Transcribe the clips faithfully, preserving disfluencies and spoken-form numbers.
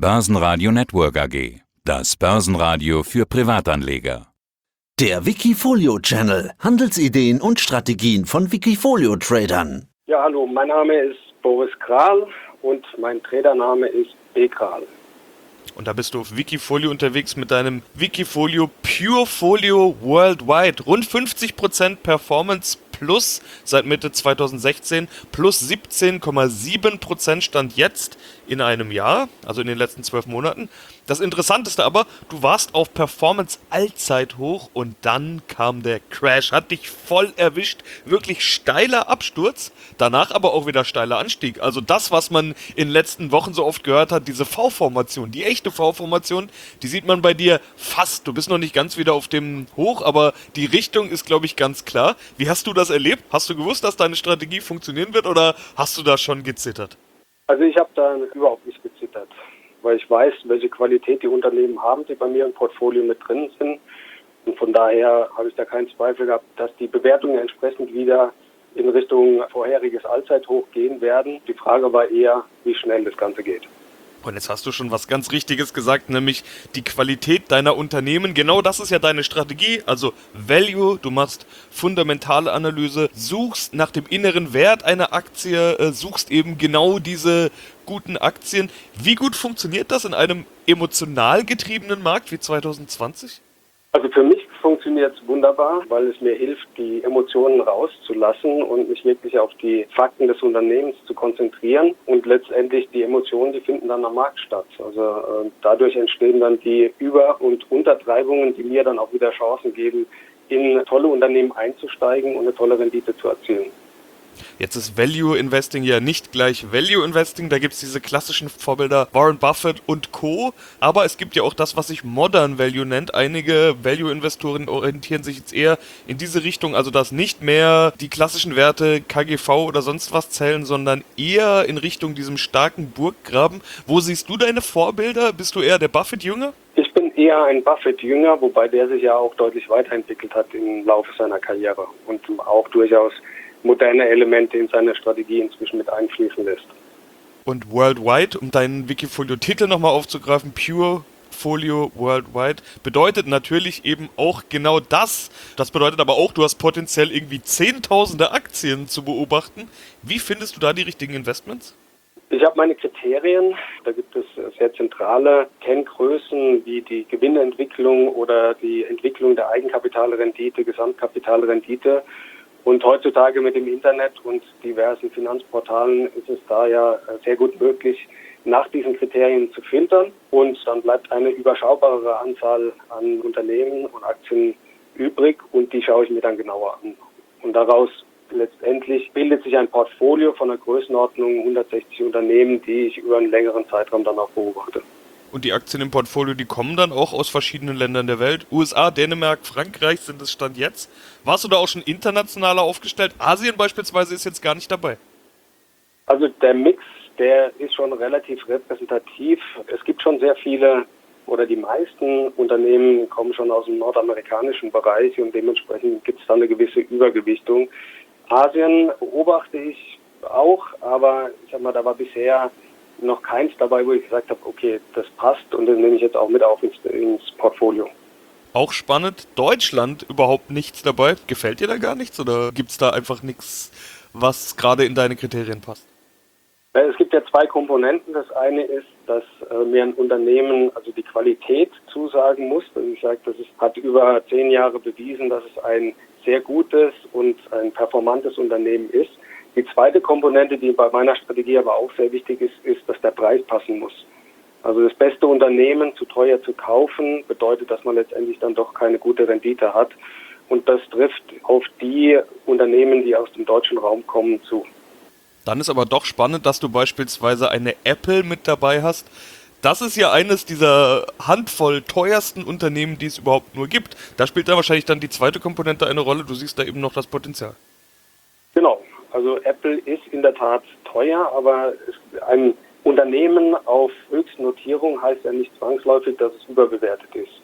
Börsenradio Network A G. Das Börsenradio für Privatanleger. Der Wikifolio Channel. Handelsideen und Strategien von Wikifolio-Tradern. Ja, hallo, mein Name ist Boris Kral und mein Tradername ist B. Kral. Und da bist du auf Wikifolio unterwegs mit deinem Wikifolio Purefolio Worldwide. Rund fünfzig Prozent Performance plus seit Mitte zweitausendsechzehn, plus siebzehn Komma sieben Prozent Stand jetzt in einem Jahr, also in den letzten zwölf Monaten. Das Interessanteste aber, du warst auf Performance Allzeithoch und dann kam der Crash, hat dich voll erwischt, wirklich steiler Absturz, danach aber auch wieder steiler Anstieg. Also das, was man in den letzten Wochen so oft gehört hat, diese V-Formation, die echte V-Formation, die sieht man bei dir fast. Du bist noch nicht ganz wieder auf dem Hoch, aber die Richtung ist, glaube ich, ganz klar. Wie hast du das erlebt? Hast du gewusst, dass deine Strategie funktionieren wird oder hast du da schon gezittert? Also ich habe da überhaupt nicht gezittert, weil ich weiß, welche Qualität die Unternehmen haben, die bei mir im Portfolio mit drin sind. Und von daher habe ich da keinen Zweifel gehabt, dass die Bewertungen entsprechend wieder in Richtung vorheriges Allzeithoch gehen werden. Die Frage war eher, wie schnell das Ganze geht. Und jetzt hast du schon was ganz Richtiges gesagt, nämlich die Qualität deiner Unternehmen. Genau das ist ja deine Strategie, also Value, du machst fundamentale Analyse, suchst nach dem inneren Wert einer Aktie, äh, suchst eben genau diese guten Aktien. Wie gut funktioniert das in einem emotional getriebenen Markt wie zwanzig zwanzig? Also für mich funktioniert es wunderbar, weil es mir hilft, die Emotionen rauszulassen und mich wirklich auf die Fakten des Unternehmens zu konzentrieren. Und letztendlich die Emotionen, die finden dann am Markt statt. Also äh, dadurch entstehen dann die Über- und Untertreibungen, die mir dann auch wieder Chancen geben, in tolle Unternehmen einzusteigen und eine tolle Rendite zu erzielen. Jetzt ist Value Investing ja nicht gleich Value Investing, da gibt es diese klassischen Vorbilder Warren Buffett und Co. Aber es gibt ja auch das, was sich Modern Value nennt. Einige Value-Investoren orientieren sich jetzt eher in diese Richtung, also dass nicht mehr die klassischen Werte K G V oder sonst was zählen, sondern eher in Richtung diesem starken Burggraben. Wo siehst du deine Vorbilder? Bist du eher der Buffett-Jünger? Ich bin eher ein Buffett-Jünger, wobei der sich ja auch deutlich weiterentwickelt hat im Laufe seiner Karriere und auch durchaus moderne Elemente in seine Strategie inzwischen mit einfließen lässt. Und Worldwide, um deinen Wikifolio-Titel nochmal aufzugreifen, Purefolio Worldwide, bedeutet natürlich eben auch genau das. Das bedeutet aber auch, du hast potenziell irgendwie zehntausende Aktien zu beobachten. Wie findest du da die richtigen Investments? Ich habe meine Kriterien. Da gibt es sehr zentrale Kenngrößen wie die Gewinnentwicklung oder die Entwicklung der Eigenkapitalrendite, Gesamtkapitalrendite. Und heutzutage mit dem Internet und diversen Finanzportalen ist es da ja sehr gut möglich, nach diesen Kriterien zu filtern. Und dann bleibt eine überschaubare Anzahl an Unternehmen und Aktien übrig und die schaue ich mir dann genauer an. Und daraus letztendlich bildet sich ein Portfolio von einer Größenordnung hundertsechzig Unternehmen, die ich über einen längeren Zeitraum dann auch beobachte. Und die Aktien im Portfolio, die kommen dann auch aus verschiedenen Ländern der Welt. U S A, Dänemark, Frankreich sind es Stand jetzt. Warst du da auch schon internationaler aufgestellt? Asien beispielsweise ist jetzt gar nicht dabei. Also der Mix, der ist schon relativ repräsentativ. Es gibt schon sehr viele oder die meisten Unternehmen kommen schon aus dem nordamerikanischen Bereich und dementsprechend gibt es da eine gewisse Übergewichtung. Asien beobachte ich auch, aber ich sag mal, da war bisher noch keins dabei, wo ich gesagt habe, okay, das passt und das nehme ich jetzt auch mit auf ins, ins Portfolio. Auch spannend, Deutschland überhaupt nichts dabei. Gefällt dir da gar nichts oder gibt es da einfach nichts, was gerade in deine Kriterien passt? Es gibt ja zwei Komponenten. Das eine ist, dass äh, mir ein Unternehmen also die Qualität zusagen muss. Also ich sage, das ist, hat über zehn Jahre bewiesen, dass es ein sehr gutes und ein performantes Unternehmen ist. Die zweite Komponente, die bei meiner Strategie aber auch sehr wichtig ist, ist, dass der Preis passen muss. Also das beste Unternehmen zu teuer zu kaufen, bedeutet, dass man letztendlich dann doch keine gute Rendite hat. Und das trifft auf die Unternehmen, die aus dem deutschen Raum kommen, zu. Dann ist aber doch spannend, dass du beispielsweise eine Apple mit dabei hast. Das ist ja eines dieser Handvoll teuersten Unternehmen, die es überhaupt nur gibt. Da spielt dann wahrscheinlich dann die zweite Komponente eine Rolle. Du siehst da eben noch das Potenzial. Genau. Also Apple ist in der Tat teuer, aber ein Unternehmen auf Höchstnotierung heißt ja nicht zwangsläufig, dass es überbewertet ist.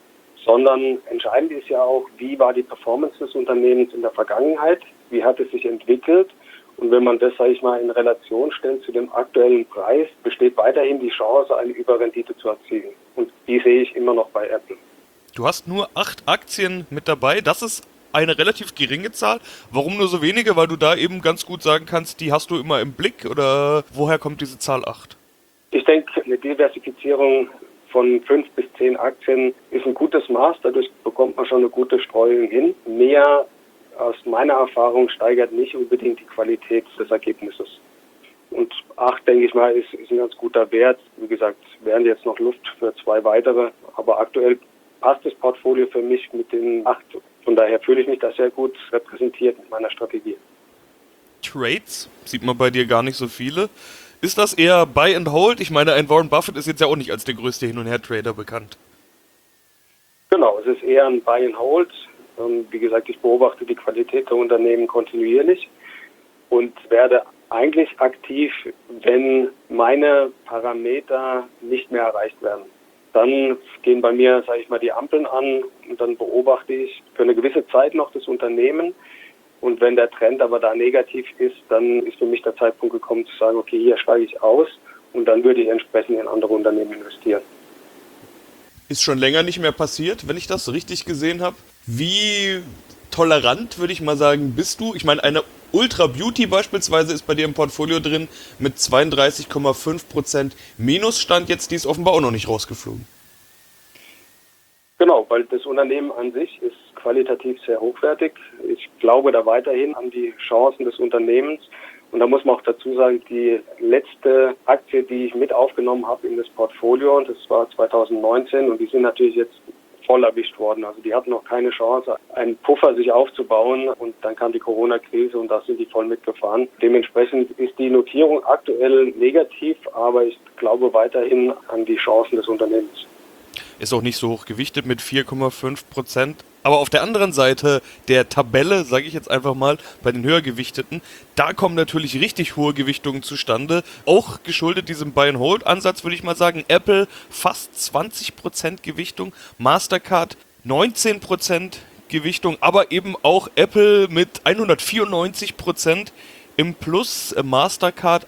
Sondern entscheidend ist ja auch, wie war die Performance des Unternehmens in der Vergangenheit, wie hat es sich entwickelt Und wenn man das, sage ich mal, in Relation stellt zu dem aktuellen Preis, besteht weiterhin die Chance, eine Überrendite zu erzielen. Und die sehe ich immer noch bei Apple. Du hast nur acht Aktien mit dabei. Das ist eine relativ geringe Zahl. Warum nur so wenige? Weil du da eben ganz gut sagen kannst, die hast du immer im Blick? Oder woher kommt diese Zahl acht? Ich denke, eine Diversifizierung von fünf bis zehn Aktien ist ein gutes Maß. Dadurch bekommt man schon eine gute Streuung hin. Mehr aus meiner Erfahrung steigert nicht unbedingt die Qualität des Ergebnisses. Und acht, denke ich mal, ist, ist ein ganz guter Wert. Wie gesagt, wären jetzt noch Luft für zwei weitere. Aber aktuell passt das Portfolio für mich mit den acht. Von daher fühle ich mich da sehr gut repräsentiert mit meiner Strategie. Trades sieht man bei dir gar nicht so viele. Ist das eher Buy and Hold? Ich meine, ein Warren Buffett ist jetzt ja auch nicht als der größte Hin- und Her-Trader bekannt. Genau, es ist eher ein Buy and Hold. Wie gesagt, ich beobachte die Qualität der Unternehmen kontinuierlich und werde eigentlich aktiv, wenn meine Parameter nicht mehr erreicht werden. Dann gehen bei mir, sage ich mal, die Ampeln an und dann beobachte ich für eine gewisse Zeit noch das Unternehmen. Und wenn der Trend aber da negativ ist, dann ist für mich der Zeitpunkt gekommen zu sagen, okay, hier steige ich aus und dann würde ich entsprechend in andere Unternehmen investieren. Ist schon länger nicht mehr passiert, wenn ich das richtig gesehen habe. Wie tolerant, würde ich mal sagen, bist du? Ich meine, eine Ultra Beauty beispielsweise ist bei dir im Portfolio drin mit zweiunddreißig Komma fünf Prozent Minusstand. Jetzt, die ist offenbar auch noch nicht rausgeflogen. Genau, weil das Unternehmen an sich ist qualitativ sehr hochwertig. Ich glaube da weiterhin an die Chancen des Unternehmens. Und da muss man auch dazu sagen, die letzte Aktie, die ich mit aufgenommen habe in das Portfolio, das war zwanzig neunzehn und die sind natürlich jetzt voll erwischt worden. Also die hatten noch keine Chance, einen Puffer sich aufzubauen und dann kam die Corona-Krise und da sind die voll mitgefahren. Dementsprechend ist die Notierung aktuell negativ, aber ich glaube weiterhin an die Chancen des Unternehmens. Ist auch nicht so hoch gewichtet mit vier Komma fünf Prozent. Aber auf der anderen Seite der Tabelle, sage ich jetzt einfach mal, bei den höher gewichteten, da kommen natürlich richtig hohe Gewichtungen zustande. Auch geschuldet diesem Buy-and-Hold-Ansatz, würde ich mal sagen. Apple fast zwanzig Prozent Gewichtung, Mastercard neunzehn Prozent Gewichtung, aber eben auch Apple mit hundertvierundneunzig Prozent im Plus, Mastercard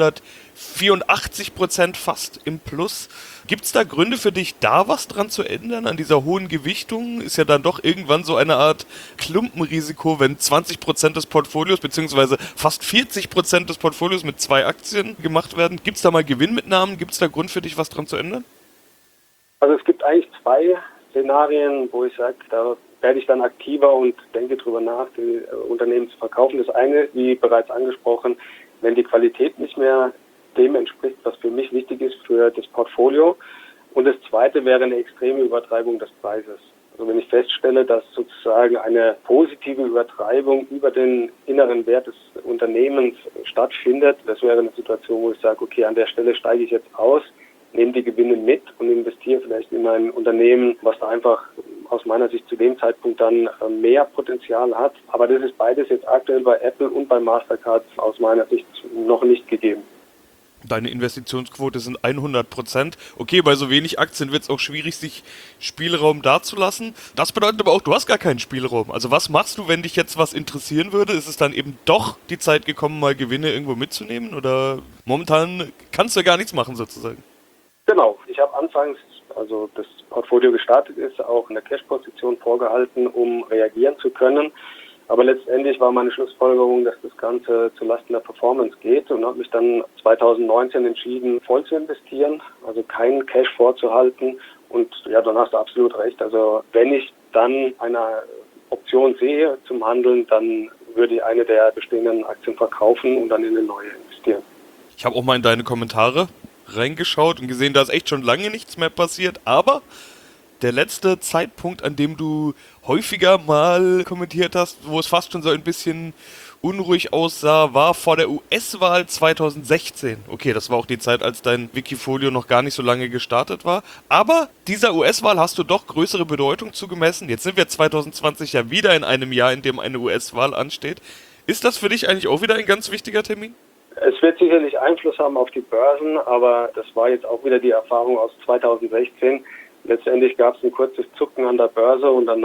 hundertvierundachtzig Prozent fast im Plus. Gibt es da Gründe für dich, da was dran zu ändern, an dieser hohen Gewichtung? Ist ja dann doch irgendwann so eine Art Klumpenrisiko, wenn zwanzig Prozent des Portfolios bzw. fast vierzig Prozent des Portfolios mit zwei Aktien gemacht werden. Gibt es da mal Gewinnmitnahmen? Gibt es da Grund für dich, was dran zu ändern? Also es gibt eigentlich zwei Szenarien, wo ich sage, da werde ich dann aktiver und denke darüber nach, die Unternehmen zu verkaufen. Das eine, wie bereits angesprochen, wenn die Qualität nicht mehr dem entspricht, was für mich wichtig ist für das Portfolio. Und das zweite wäre eine extreme Übertreibung des Preises. Also wenn ich feststelle, dass sozusagen eine positive Übertreibung über den inneren Wert des Unternehmens stattfindet, das wäre eine Situation, wo ich sage, okay, an der Stelle steige ich jetzt aus, nehme die Gewinne mit und investiere vielleicht in ein Unternehmen, was da einfach aus meiner Sicht zu dem Zeitpunkt dann mehr Potenzial hat. Aber das ist beides jetzt aktuell bei Apple und bei Mastercard aus meiner Sicht noch nicht gegeben. Deine Investitionsquote sind hundert Prozent. Okay, bei so wenig Aktien wird es auch schwierig, sich Spielraum dazulassen. Das bedeutet aber auch, du hast gar keinen Spielraum. Also was machst du, wenn dich jetzt was interessieren würde? Ist es dann eben doch die Zeit gekommen, mal Gewinne irgendwo mitzunehmen? Oder momentan kannst du ja gar nichts machen sozusagen? Genau. Ich habe anfangs, also das Portfolio gestartet ist, auch eine Cash-Position vorgehalten, um reagieren zu können. Aber letztendlich war meine Schlussfolgerung, dass das Ganze zulasten der Performance geht und habe mich dann zwanzig neunzehn entschieden, voll zu investieren, also keinen Cash vorzuhalten. Und ja, dann hast du absolut recht. Also wenn ich dann eine Option sehe zum Handeln, dann würde ich eine der bestehenden Aktien verkaufen und dann in eine neue investieren. Ich habe auch mal in deine Kommentare reingeschaut und gesehen, da ist echt schon lange nichts mehr passiert, aber der letzte Zeitpunkt, an dem du häufiger mal kommentiert hast, wo es fast schon so ein bisschen unruhig aussah, war vor der U S-Wahl zwanzig sechzehn. Okay, das war auch die Zeit, als dein Wikifolio noch gar nicht so lange gestartet war. Aber dieser U S-Wahl hast du doch größere Bedeutung zugemessen. Jetzt sind wir zwanzig zwanzig ja wieder in einem Jahr, in dem eine U S-Wahl ansteht. Ist das für dich eigentlich auch wieder ein ganz wichtiger Termin? Es wird sicherlich Einfluss haben auf die Börsen, aber das war jetzt auch wieder die Erfahrung aus zwanzig sechzehn. Letztendlich gab es ein kurzes Zucken an der Börse und danach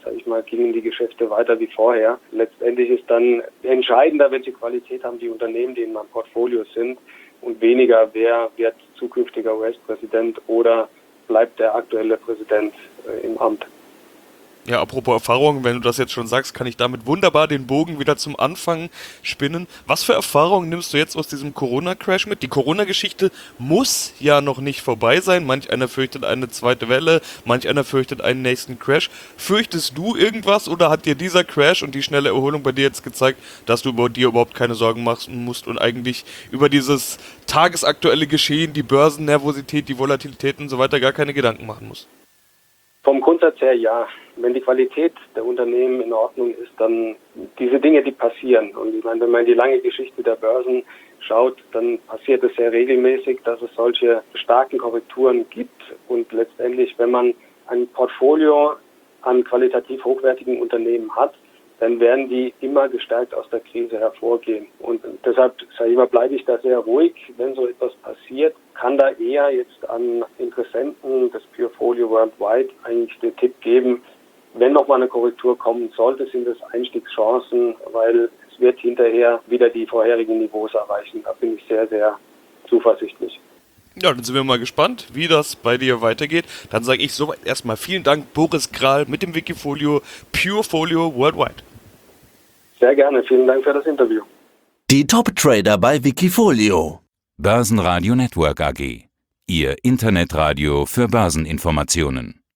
sage ich mal, gingen die Geschäfte weiter wie vorher. Letztendlich ist dann entscheidender, welche Qualität haben die Unternehmen, die in meinem Portfolio sind, und weniger, wer wird zukünftiger U S-Präsident oder bleibt der aktuelle Präsident äh, im Amt. Ja, apropos Erfahrung, wenn du das jetzt schon sagst, kann ich damit wunderbar den Bogen wieder zum Anfang spinnen. Was für Erfahrungen nimmst du jetzt aus diesem Corona-Crash mit? Die Corona-Geschichte muss ja noch nicht vorbei sein. Manch einer fürchtet eine zweite Welle, manch einer fürchtet einen nächsten Crash. Fürchtest du irgendwas oder hat dir dieser Crash und die schnelle Erholung bei dir jetzt gezeigt, dass du über dir überhaupt keine Sorgen machen musst und eigentlich über dieses tagesaktuelle Geschehen, die Börsennervosität, die Volatilität und so weiter gar keine Gedanken machen musst? Vom Grundsatz her ja. Wenn die Qualität der Unternehmen in Ordnung ist, dann diese Dinge, die passieren. Und ich meine, wenn man in die lange Geschichte der Börsen schaut, dann passiert es sehr regelmäßig, dass es solche starken Korrekturen gibt. Und letztendlich, wenn man ein Portfolio an qualitativ hochwertigen Unternehmen hat, dann werden die immer gestärkt aus der Krise hervorgehen. Und deshalb, sage ich mal, bleibe ich da sehr ruhig. Wenn so etwas passiert, kann da eher jetzt an Interessenten des Purefolio Worldwide eigentlich den Tipp geben, wenn nochmal eine Korrektur kommen sollte, sind es Einstiegschancen, weil es wird hinterher wieder die vorherigen Niveaus erreichen. Da bin ich sehr, sehr zuversichtlich. Ja, dann sind wir mal gespannt, wie das bei dir weitergeht. Dann sage ich soweit erstmal vielen Dank, Boris Kral mit dem Wikifolio Purefolio Worldwide. Sehr gerne, vielen Dank für das Interview. Die Top-Trader bei Wikifolio. Börsenradio Network A G. Ihr Internetradio für Börseninformationen.